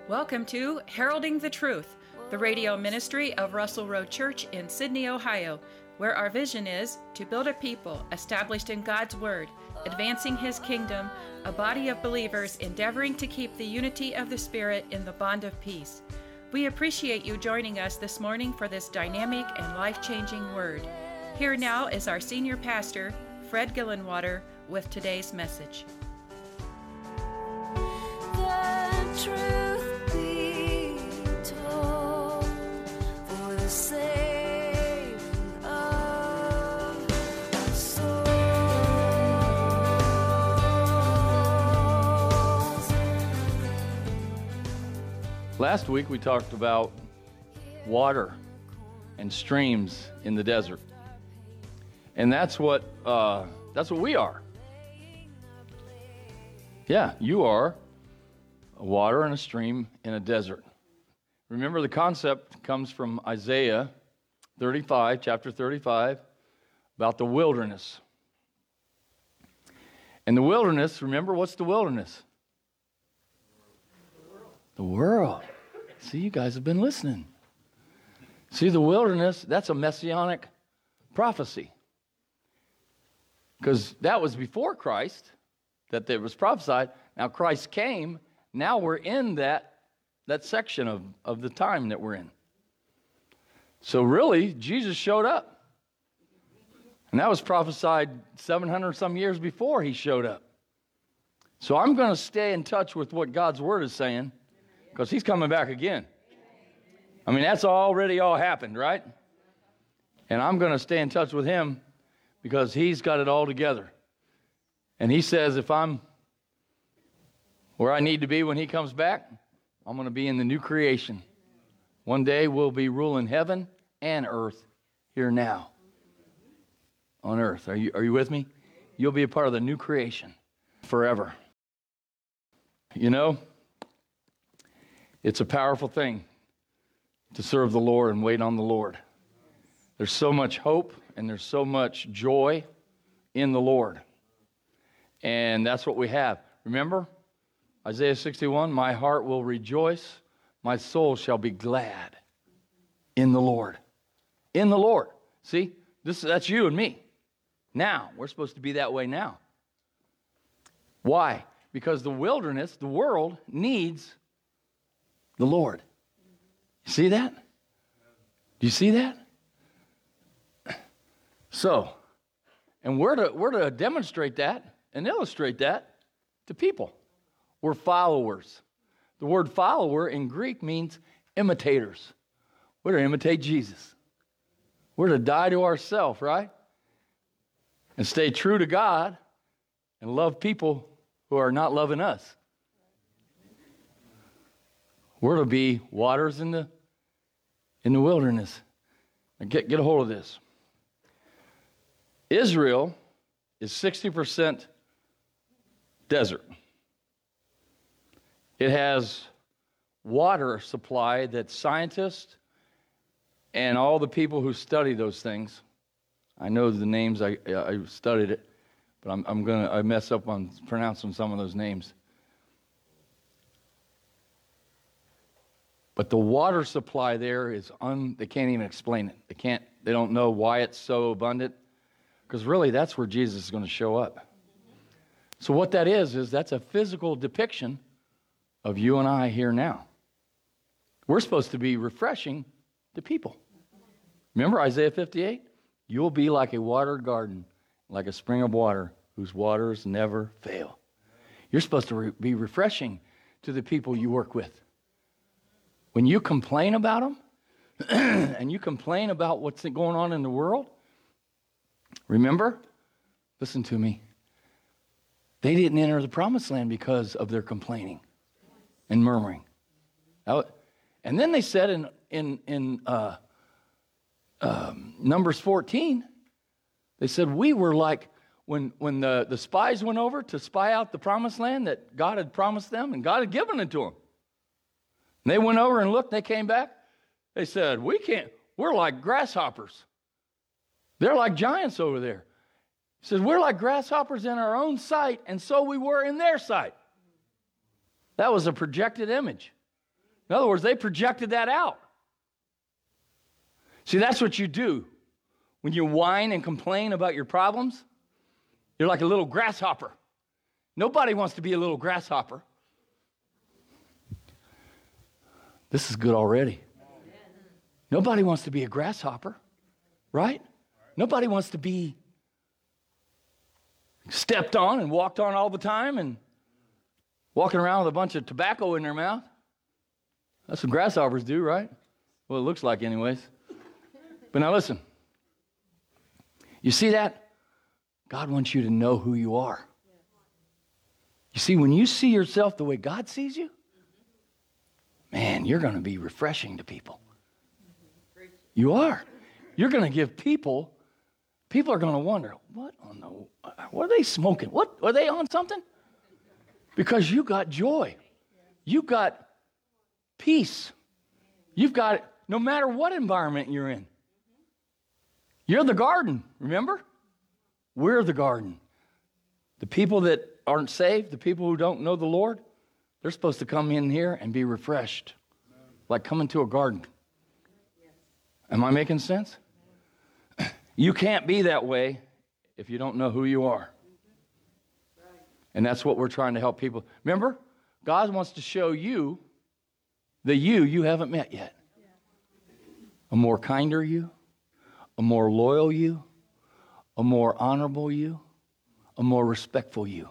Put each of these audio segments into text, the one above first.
Welcome to Heralding the Truth, the radio ministry of Russell Road Church in Sydney, Ohio, where our vision is to build a people established in God's Word, advancing His kingdom, a body of believers endeavoring to keep the unity of the Spirit in the bond of peace. We appreciate you joining us this morning for this dynamic and life-changing word. Here now is our senior pastor, Fred Gillenwater, with today's message. The truth be told, for the saving of souls. Last week we talked about water and streams in the desert, and that's what we are. Yeah, you are a water and a stream in a desert. Remember, the concept comes from Isaiah 35, chapter 35, about the wilderness. And the wilderness, remember, what's the wilderness? The world. See, you guys have been listening. See, the wilderness, that's a messianic prophecy. Because that was before Christ, that it was prophesied. Now Christ came. Now we're in that section of the time that we're in. So really, Jesus showed up. And that was prophesied 700 some years before he showed up. So I'm going to stay in touch with what God's Word is saying, because he's coming back again. I mean, that's already all happened, right? And I'm going to stay in touch with him because he's got it all together. And he says if I'm where I need to be when he comes back, I'm going to be in the new creation. One day we'll be ruling heaven and earth here now on earth. Are you with me? You'll be a part of the new creation forever. You know, it's a powerful thing to serve the Lord and wait on the Lord. There's so much hope and there's so much joy in the Lord. And that's what we have. Remember, Isaiah 61, my heart will rejoice, my soul shall be glad in the Lord. In the Lord. See, that's you and me. Now, we're supposed to be that way now. Why? Because the wilderness, the world, needs the Lord. You see that? Do you see that? So, and we're to demonstrate that and illustrate that to people. We're followers. The word follower in Greek means imitators. We're to imitate Jesus. We're to die to ourselves, right? And stay true to God and love people who are not loving us. We're to be waters in the wilderness. Now get a hold of this. Israel is 60% desert. It has water supply that scientists and all the people who study those things, I know the names, I studied it, but I mess up on pronouncing some of those names. But the water supply there is they can't even explain it. They don't know why it's so abundant, because really that's where Jesus is going to show up. So what that is that's a physical depiction of you and I here now. We're supposed to be refreshing to people. Remember Isaiah 58? You'll be like a watered garden, like a spring of water, whose waters never fail. You're supposed to be refreshing to the people you work with. When you complain about them, and you complain about what's going on in the world, remember, listen to me, they didn't enter the promised land because of their complaining and murmuring. And then they said in Numbers 14, they said, we were like, when the spies went over to spy out the promised land that God had promised them, and God had given it to them. And they went over and looked, and they came back. They said, we're like grasshoppers. They're like giants over there. He says, we're like grasshoppers in our own sight, and so we were in their sight. That was a projected image. In other words, they projected that out. See, that's what you do. When you whine and complain about your problems, you're like a little grasshopper. Nobody wants to be a little grasshopper. This is good already. Nobody wants to be a grasshopper, right? Nobody wants to be stepped on and walked on all the time and walking around with a bunch of tobacco in their mouth. That's what grasshoppers do, right? Well, it looks like anyways. But now listen. You see that? God wants you to know who you are. You see, when you see yourself the way God sees you, man, you're going to be refreshing to people. You are. You're going to give people are going to wonder, what are they smoking? What, are they on something? Because you got joy. You got peace. You've got, no matter what environment you're in. You're the garden, remember? We're the garden. The people that aren't saved, the people who don't know the Lord, they're supposed to come in here and be refreshed, like coming to a garden. Am I making sense? You can't be that way if you don't know who you are. And that's what we're trying to help people. Remember, God wants to show you the you haven't met yet. A more kinder you, a more loyal you, a more honorable you, a more respectful you.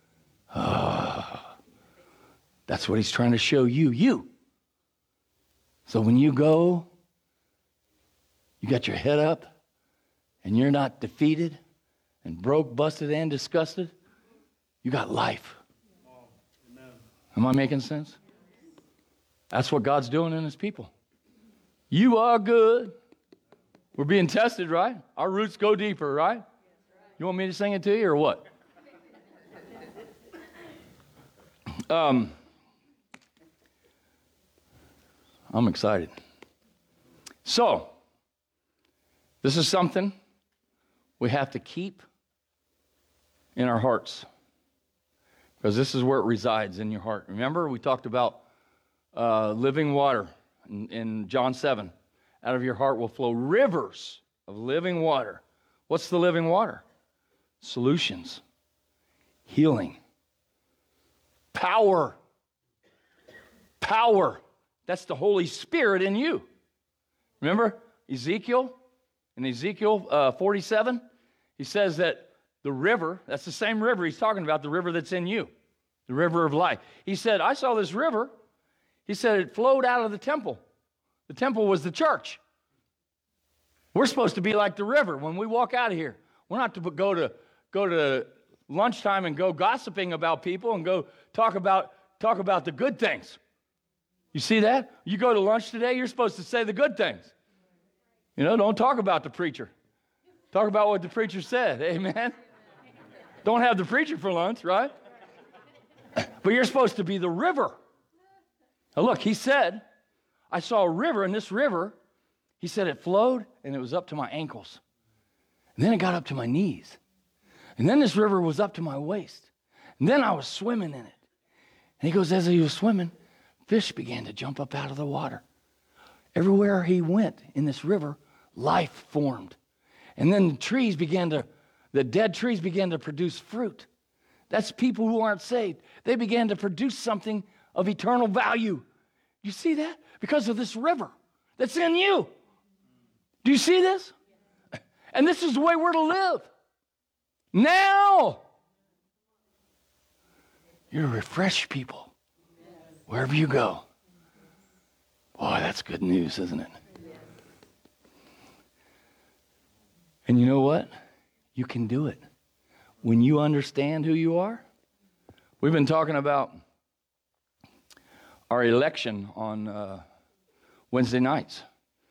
That's what he's trying to show you. So when you go, you got your head up, and you're not defeated and broke, busted, and disgusted. You got life. Am I making sense? That's what God's doing in his people. You are good. We're being tested, right? Our roots go deeper, right? You want me to sing it to you or what? I'm excited. So, this is something we have to keep in our hearts, because this is where it resides, in your heart. Remember, we talked about living water in John 7. Out of your heart will flow rivers of living water. What's the living water? Solutions, healing, power. That's the Holy Spirit in you. Remember Ezekiel? In Ezekiel 47, he says that the river, that's the same river he's talking about, the river that's in you, the river of life. He said, I saw this river. He said it flowed out of the temple. The temple was the church. We're supposed to be like the river when we walk out of here. We're not to go to lunchtime and go gossiping about people and go talk about the good things. You see that? You go to lunch today, you're supposed to say the good things. You know, don't talk about the preacher. Talk about what the preacher said. Amen? Don't have the preacher for lunch, right? But you're supposed to be the river. Now look, he said, I saw a river, and this river, he said it flowed, and it was up to my ankles. And then it got up to my knees. And then this river was up to my waist. And then I was swimming in it. And he goes, as he was swimming, fish began to jump up out of the water. Everywhere he went in this river, life formed. And then the dead trees began to produce fruit. That's people who aren't saved. They began to produce something of eternal value. You see that? Because of this river that's in you. Do you see this? And this is the way we're to live. Now, you're to refresh people wherever you go. Boy, that's good news, isn't it? And you know what? You can do it. When you understand who you are, we've been talking about our election on Wednesday nights.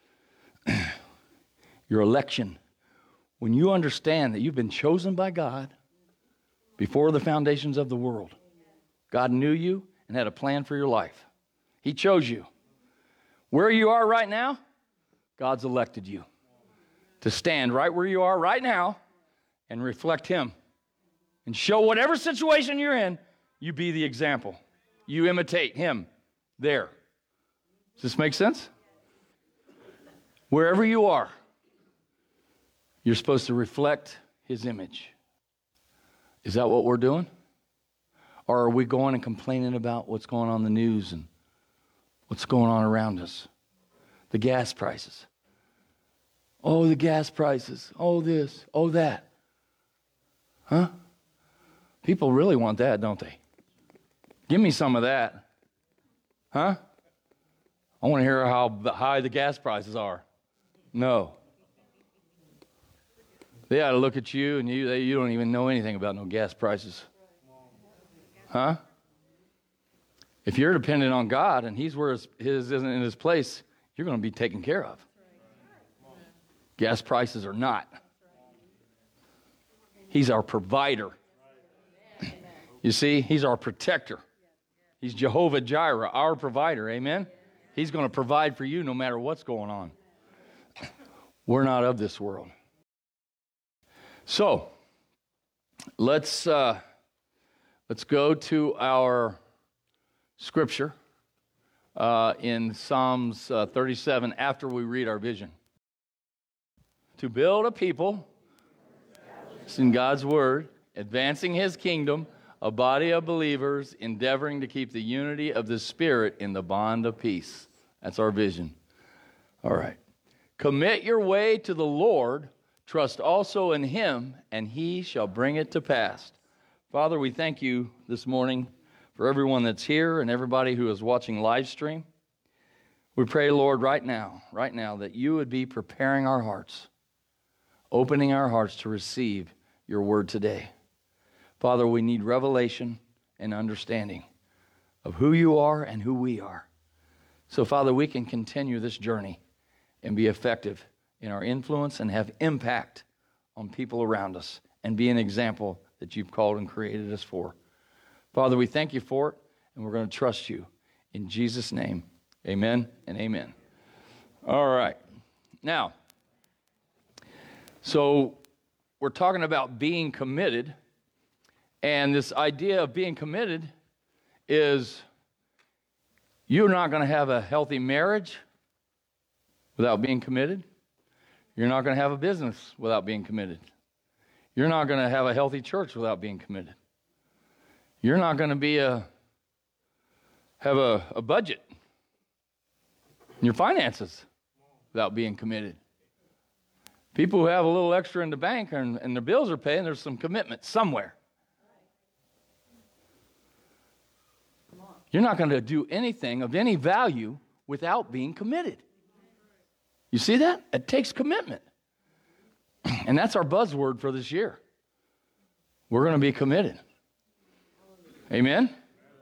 Your election. When you understand that you've been chosen by God before the foundations of the world, God knew you and had a plan for your life. He chose you. Where you are right now, God's elected you to stand right where you are right now and reflect Him and show whatever situation you're in, you be the example. You imitate Him there. Does this make sense? Wherever you are, you're supposed to reflect his image. Is that what we're doing? Or are we going and complaining about what's going on in the news and what's going on around us? The gas prices. Oh, the gas prices. Oh, this. Oh, that. Huh? People really want that, don't they? Give me some of that. Huh? I want to hear how high the gas prices are. No. They ought to look at you and you don't even know anything about no gas prices. Huh? If you're dependent on God and he's where his isn't in his place, you're going to be taken care of. Gas prices are not. He's our provider. You see, he's our protector. He's Jehovah Jireh, our provider. Amen? He's going to provide for you no matter what's going on. We're not of this world. So, let's go to our scripture in Psalms 37 after we read our vision. To build a people, it's in God's word, advancing his kingdom, a body of believers endeavoring to keep the unity of the Spirit in the bond of peace. That's our vision. All right. Commit your way to the Lord, trust also in him, and he shall bring it to pass. Father, we thank you this morning for everyone that's here and everybody who is watching live stream. We pray, Lord, right now, that you would be preparing our hearts, opening our hearts to receive your word today. Father, we need revelation and understanding of who you are and who we are. So, Father, we can continue this journey and be effective in our influence and have impact on people around us and be an example that you've called and created us for. Father, we thank you for it, and we're going to trust you. In Jesus' name, amen and amen. All right. Now, so we're talking about being committed, and this idea of being committed is you're not going to have a healthy marriage without being committed. You're not going to have a business without being committed. You're not going to have a healthy church without being committed. You're not going to have a budget in your finances without being committed. People who have a little extra in the bank and their bills are paid, there's some commitment somewhere. You're not going to do anything of any value without being committed. You see that? It takes commitment. And that's our buzzword for this year. We're going to be committed. Amen?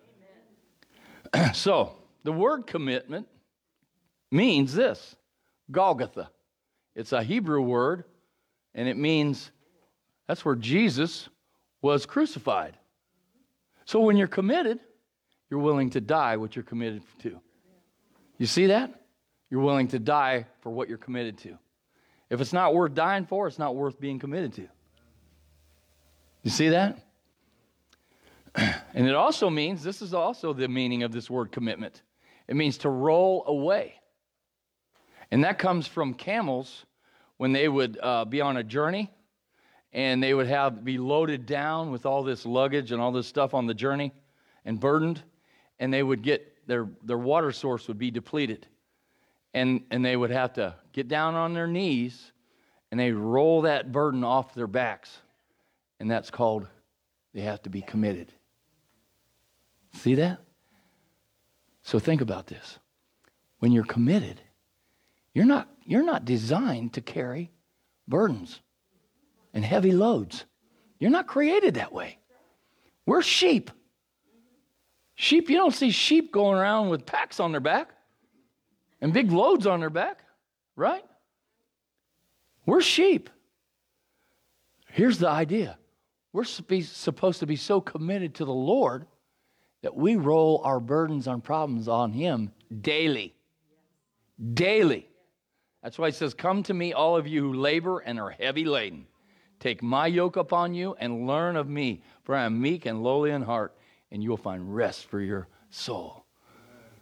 So, the word commitment means this, Golgotha. It's a Hebrew word, and it means that's where Jesus was crucified. So when you're committed, you're willing to die what you're committed to. You see that? You're willing to die for what you're committed to. If it's not worth dying for, it's not worth being committed to. You see that? And it also means, this is also the meaning of this word commitment. It means to roll away. And that comes from camels when they would be on a journey and they would be loaded down with all this luggage and all this stuff on the journey and burdened, and they would get their water source would be depleted. And they would have to get down on their knees and they roll that burden off their backs. And that's called, they have to be committed. See that? So think about this. When you're committed, you're not designed to carry burdens and heavy loads. You're not created that way. We're sheep. Sheep, you don't see sheep going around with packs on their back and big loads on their back, right? We're sheep. Here's the idea. We're supposed to be so committed to the Lord that we roll our burdens and problems on him daily. Daily. That's why he says, come to me, all of you who labor and are heavy laden. Take my yoke upon you and learn of me, for I am meek and lowly in heart, and you will find rest for your soul.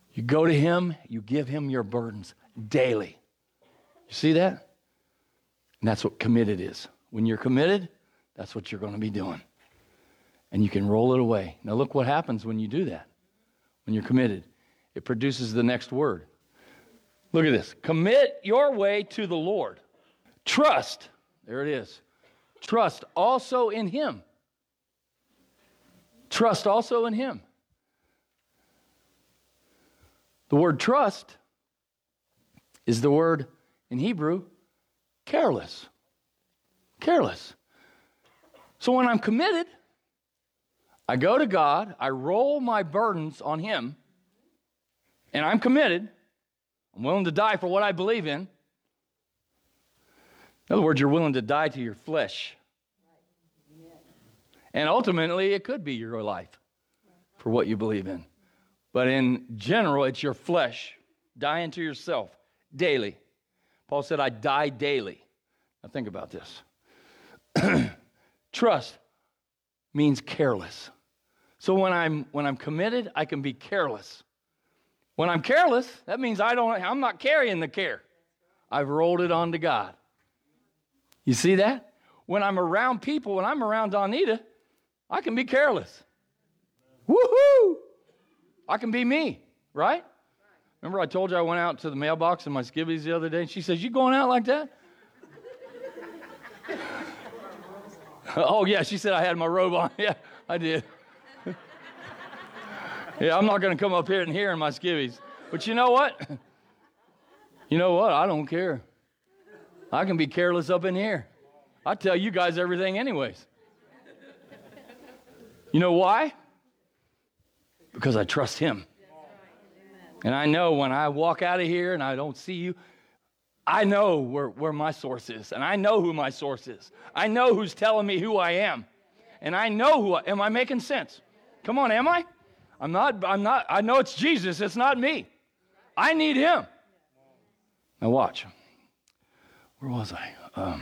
You go to him, you give him your burdens daily. You see that? And that's what committed is. When you're committed, that's what you're going to be doing. And you can roll it away. Now look what happens when you do that. When you're committed, it produces the next word. Look at this. Commit your way to the Lord. Trust. There it is. Trust also in him. Trust also in him. The word trust is the word in Hebrew, careless. Careless. So when I'm committed, I go to God, I roll my burdens on him, and I'm committed. I'm willing to die for what I believe in. In other words, you're willing to die to your flesh. And ultimately, it could be your life for what you believe in. But in general, it's your flesh dying to yourself daily. Paul said, I die daily. Now think about this. Trust means careless. So when I'm committed, I can be careless. When I'm careless, that means I'm not carrying the care. I've rolled it on to God. You see that? When I'm around people, when I'm around Donita, I can be careless. Woohoo! I can be me, right? Remember I told you I went out to the mailbox in my skivvies the other day, and she says, you going out like that? Oh, yeah, she said I had my robe on. Yeah, I did. Yeah, I'm not going to come up here in my skivvies. But you know what? You know what? I don't care. I can be careless up in here. I tell you guys everything anyways. You know why? Because I trust him. And I know when I walk out of here and I don't see you, I know where my source is. And I know who my source is. I know who's telling me who I am. And I know am I making sense? Come on, am I? I'm not, I know it's Jesus, it's not me. I need him. Now watch. Where was I?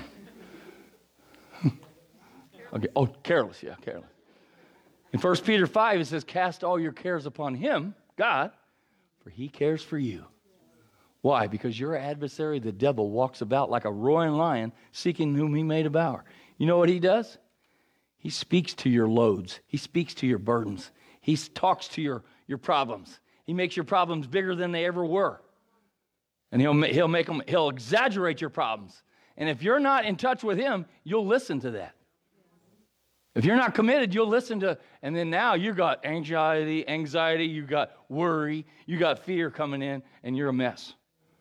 Okay. Oh, careless, yeah, careless. In 1 Peter 5, it says, cast all your cares upon him, God, for he cares for you. Why? Because your adversary, the devil, walks about like a roaring lion, seeking whom he may devour. You know what he does? He speaks to your loads. He speaks to your burdens. He talks to your problems. He makes your problems bigger than they ever were. And he'll exaggerate your problems. And if you're not in touch with him, you'll listen to that. If you're not committed, you'll listen to, and then now you got anxiety, you got worry, you got fear coming in, and you're a mess.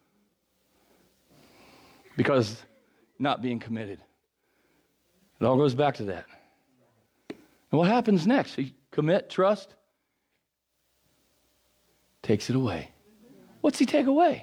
Because not being committed. It all goes back to that. And what happens next? You commit, trust, takes it away. What's he take away?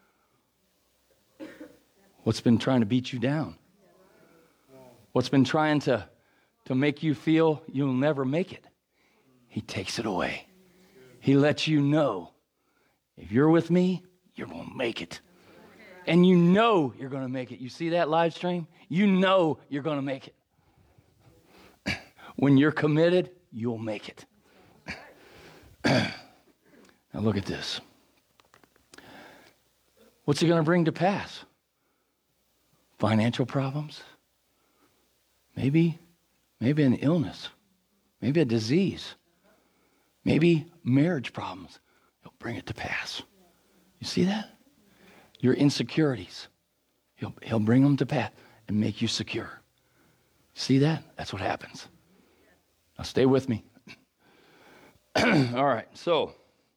What's been trying to beat you down? What's been trying to make you feel you'll never make it? He takes it away. He lets you know, if you're with me, you're going to make it. And you know you're going to make it. You see that live stream? You know you're going to make it. When you're committed, you'll make it. Now look at this. What's he going to bring to pass? Financial problems? Maybe an illness, maybe a disease, maybe marriage problems. He'll bring it to pass. You see that? Your insecurities, he'll bring them to pass and make you secure. See that? That's what happens. Now stay with me. All right, so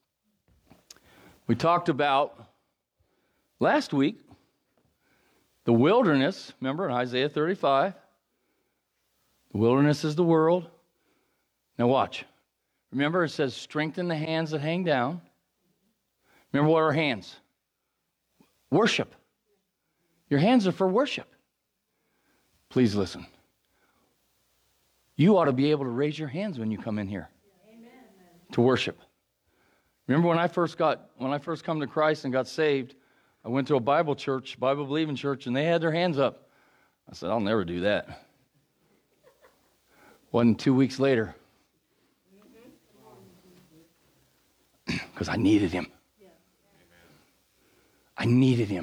we talked about last week the wilderness. Remember in Isaiah 35? The wilderness is the world. Now watch. Remember it says, strengthen the hands that hang down. Remember what are hands? Worship. Your hands are for worship. Please listen. You ought to be able to raise your hands when you come in here. Amen. To worship. Remember when I first come to Christ and got saved, I went to a Bible church, Bible believing church, and they had their hands up. I said, I'll never do that. Wasn't 2 weeks later. Because I needed him. I needed him.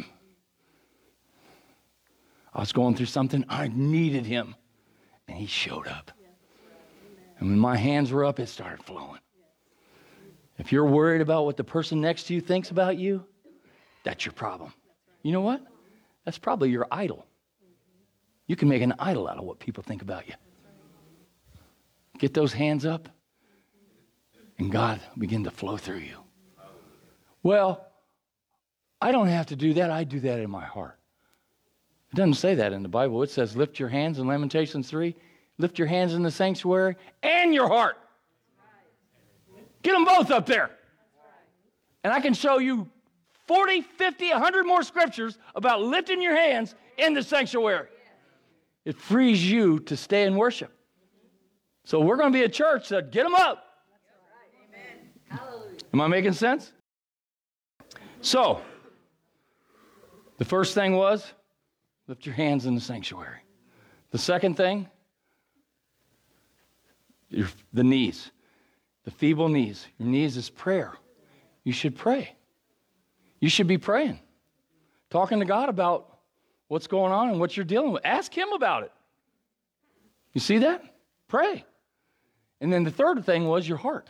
I was going through something. I needed him. And he showed up. And when my hands were up, it started flowing. If you're worried about what the person next to you thinks about you, that's your problem. You know what? That's probably your idol. You can make an idol out of what people think about you. Get those hands up, and God will begin to flow through you. Well, I don't have to do that. I do that in my heart. It doesn't say that in the Bible. It says, lift your hands in Lamentations 3. Lift your hands in the sanctuary and your heart. Get them both up there. And I can show you 40, 50, 100 more scriptures about lifting your hands in the sanctuary. It frees you to stay in worship. So we're going to be a church that get them up. Am I making sense? So, the first thing was, lift your hands in the sanctuary. The second thing, the knees. The feeble knees. Your knees is prayer. You should pray. You should be praying. Talking to God about what's going on and what you're dealing with. Ask him about it. You see that? Pray. And then the third thing was your heart.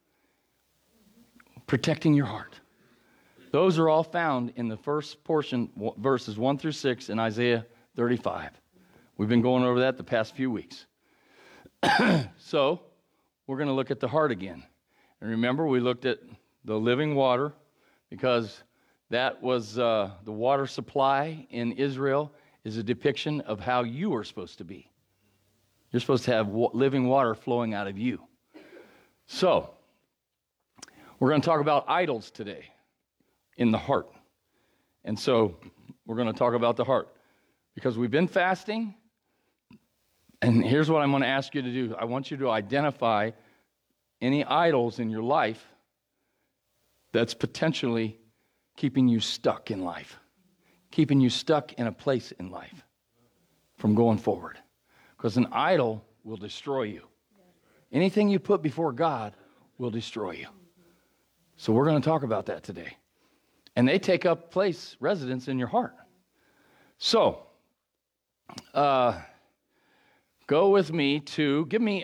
Protecting your heart. Those are all found in the first portion, verses 1 through 6 in Isaiah 35. We've been going over that the past few weeks. So, we're going to look at the heart again. And remember, we looked at the living water because that was the water supply in Israel is a depiction of how you are supposed to be. You're supposed to have living water flowing out of you. So, we're going to talk about idols today in the heart. And so, we're going to talk about the heart because we've been fasting. And here's what I'm going to ask you to do. I want you to identify any idols in your life that's potentially keeping you stuck in life, keeping you stuck in a place in life from going forward. Because an idol will destroy you. Anything you put before God will destroy you. So we're going to talk about that today. And they take up residence in your heart. So, go with me to, give me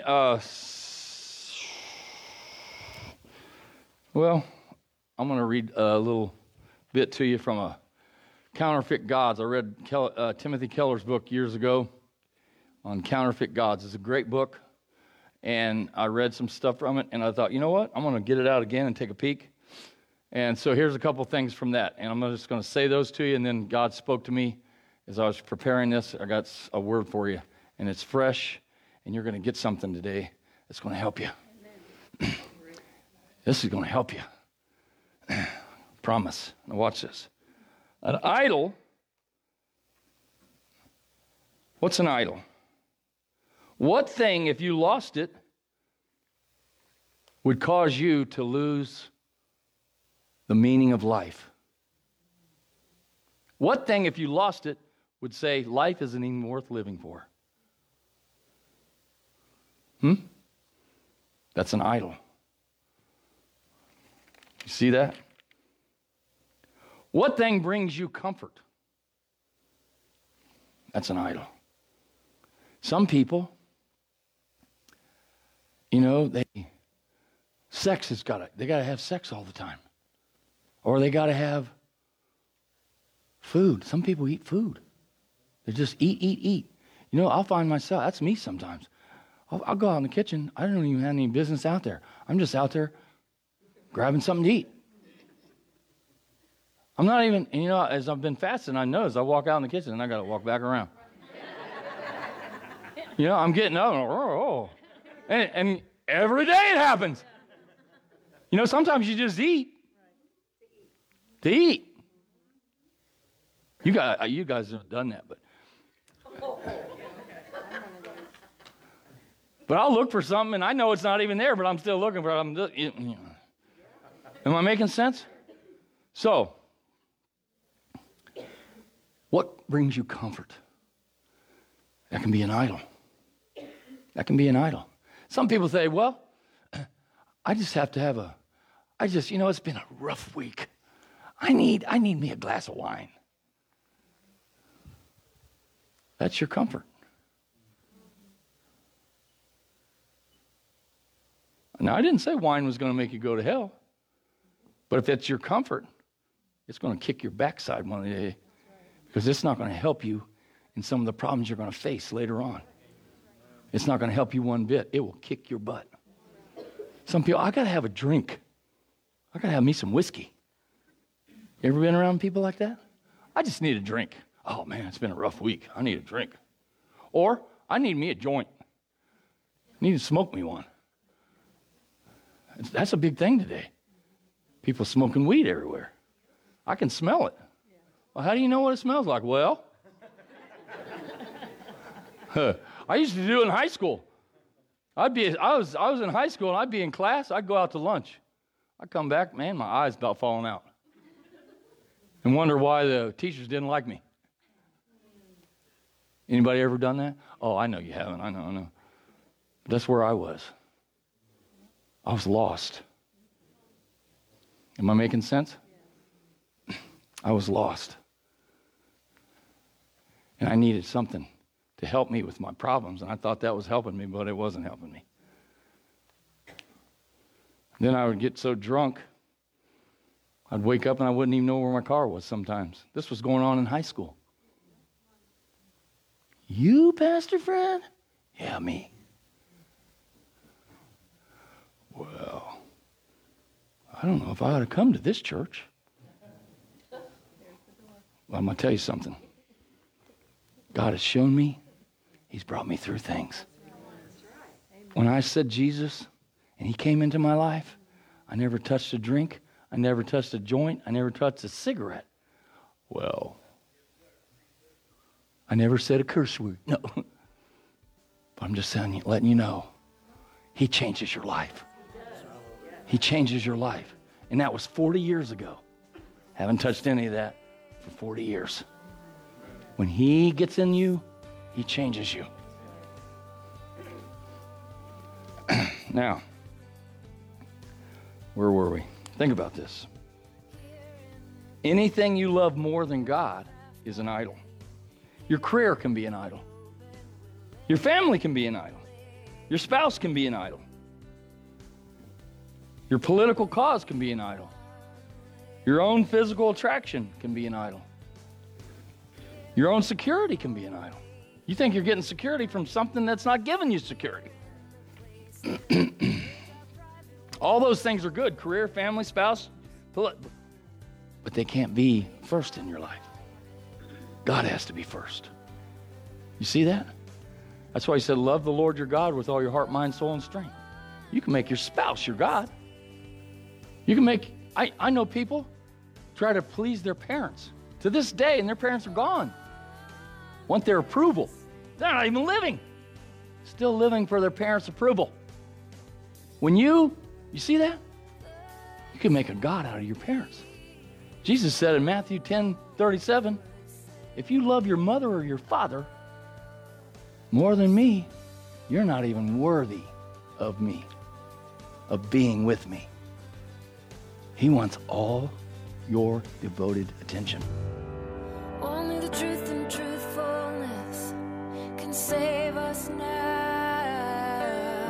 well, I'm going to read a little bit to you from a Counterfeit Gods. I read Timothy Keller's book years ago on Counterfeit Gods. It's a great book, and I read some stuff from it, and I thought, you know what? I'm going to get it out again and take a peek. And so here's a couple things from that, and I'm just going to say those to you, and then God spoke to me as I was preparing this. I got a word for you. And it's fresh, and you're going to get something today that's going to help you. This is going to help you. Promise. Now watch this. An idol, what's an idol? What thing, if you lost it, would cause you to lose the meaning of life? What thing, if you lost it, would say life isn't even worth living for? That's an idol. You see that? What thing brings you comfort? That's an idol. Some people, you know, they gotta have sex all the time. Or they gotta have food. Some people eat food. They just eat. You know, I'll find myself, that's me sometimes. I'll go out in the kitchen. I don't even have any business out there. I'm just out there grabbing something to eat. I'm not even, and you know, as I've been fasting, I notice I walk out in the kitchen and I got to walk back around. You know, I'm getting up, and every day it happens. You know, sometimes you just eat to eat. You guys have done that, but I'll look for something, and I know it's not even there, but I'm still looking for it. Am I making sense? So, what brings you comfort? That can be an idol. That can be an idol. Some people say, well, I just have to have you know, it's been a rough week. I need me a glass of wine. That's your comfort. Now, I didn't say wine was going to make you go to hell. But if that's your comfort, it's going to kick your backside one day. Because it's not going to help you in some of the problems you're going to face later on. It's not going to help you one bit. It will kick your butt. Some people, I got to have a drink. I got to have me some whiskey. You ever been around people like that? I just need a drink. Oh, man, it's been a rough week. I need a drink. Or I need me a joint. I need to smoke me one. That's a big thing today. People smoking weed everywhere. I can smell it. Well, how do you know what it smells like? Well, I used to do it in high school. I was in high school and I'd be in class. I'd go out to lunch. I'd come back, man, my eyes about falling out. And wonder why the teachers didn't like me. Anybody ever done that? Oh, I know you haven't. I know. But that's where I was. I was lost. Am I making sense? I was lost. And I needed something to help me with my problems. And I thought that was helping me, but it wasn't helping me. Then I would get so drunk, I'd wake up and I wouldn't even know where my car was sometimes. This was going on in high school. You, Pastor Fred? Yeah, me. Well, I don't know if I ought to come to this church. Well, I'm going to tell you something. God has shown me. He's brought me through things. When I said Jesus and he came into my life, I never touched a drink. I never touched a joint. I never touched a cigarette. Well, I never said a curse word. No. But I'm just letting you know, he changes your life. He changes your life. And that was 40 years ago. Haven't touched any of that for 40 years. When he gets in you, he changes you. Now, where were we? Think about this. Anything you love more than God is an idol. Your career can be an idol. Your family can be an idol. Your spouse can be an idol. Your political cause can be an idol. Your own physical attraction can be an idol. Your own security can be an idol. You think you're getting security from something that's not giving you security. All those things are good, career, family, spouse, but they can't be first in your life. God has to be first. You see that? That's why he said, love the Lord your God with all your heart, mind, soul, and strength. You can make your spouse your God. You can make, I know people try to please their parents to this day, and their parents are gone. Want their approval. They're not even living. Still living for their parents' approval. When you see that? You can make a God out of your parents. Jesus said in Matthew 10:37, if you love your mother or your father more than me, you're not even worthy of me, of being with me. He wants all your devoted attention. Only the truth and truthfulness can save us now.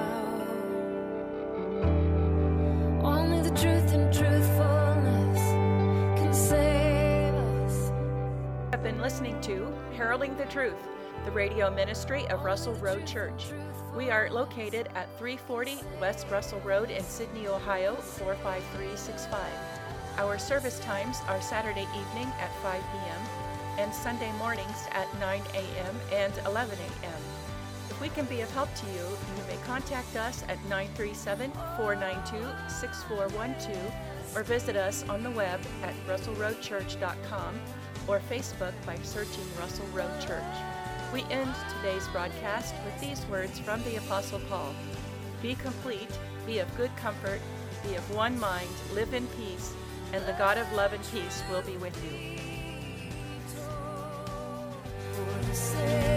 Only the truth and truthfulness can save us. I've been listening to Heralding the Truth, the radio ministry of Russell Road Church. We are located at 340 West Russell Road in Sydney, Ohio, 45365. Our service times are Saturday evening at 5 p.m. and Sunday mornings at 9 a.m. and 11 a.m. If we can be of help to you, you may contact us at 937-492-6412 or visit us on the web at russellroadchurch.com or Facebook by searching Russell Road Church. We end today's broadcast with these words from the Apostle Paul. Be complete, be of good comfort, be of one mind, live in peace, and the God of love and peace will be with you. For the sake